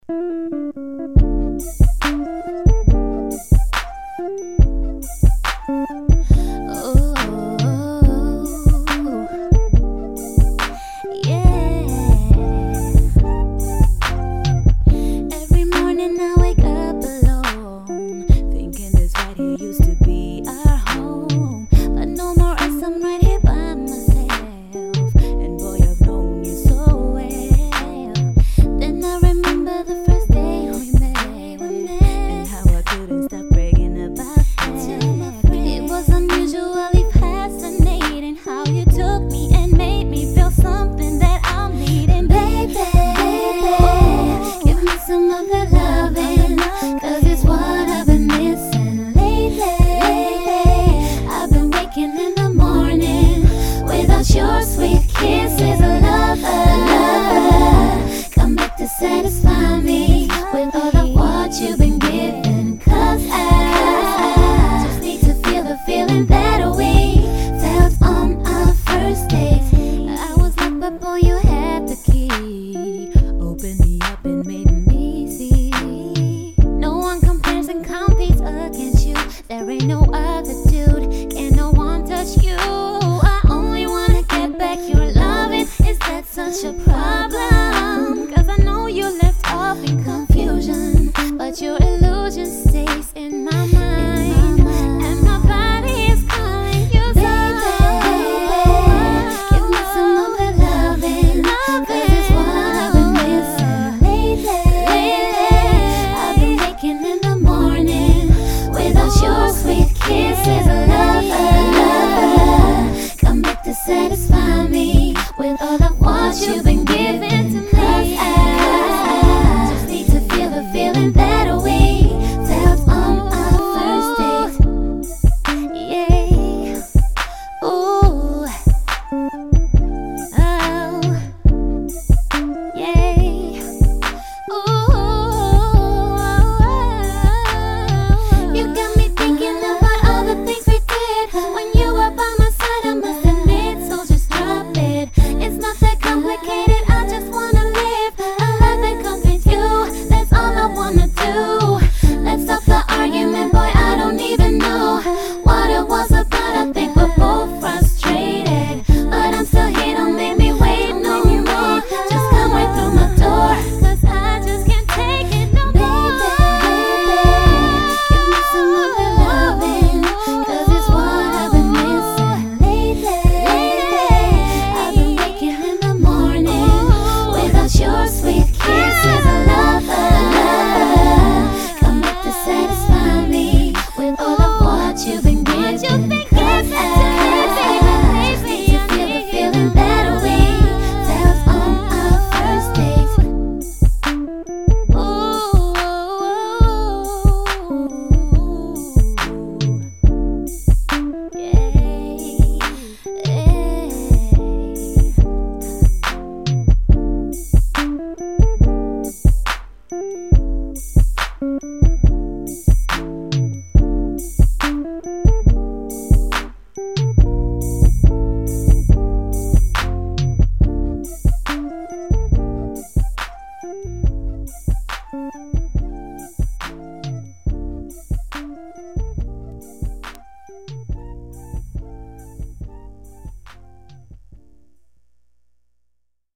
Your sweet kisses, lover, come back to satisfy me with all of what you've been given. 'Cause I just need to feel the feeling that we felt on our first date. I was locked, but boy, you had the key. Opened me up and made me see. No one compares and competes against you. There ain't no other.